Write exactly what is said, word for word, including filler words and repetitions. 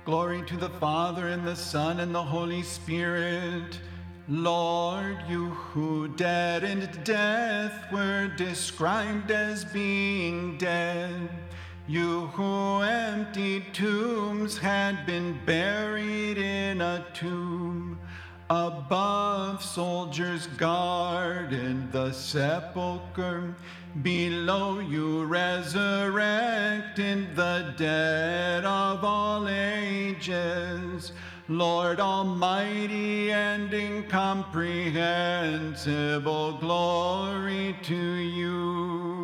Glory to the Father, and the Son, and the Holy Spirit. Lord, you who dead in death were described as being dead, you who emptied tombs had been buried in a tomb, above soldiers guarded the sepulchre, below you resurrected the dead of all ages. Lord Almighty and incomprehensible, glory to you.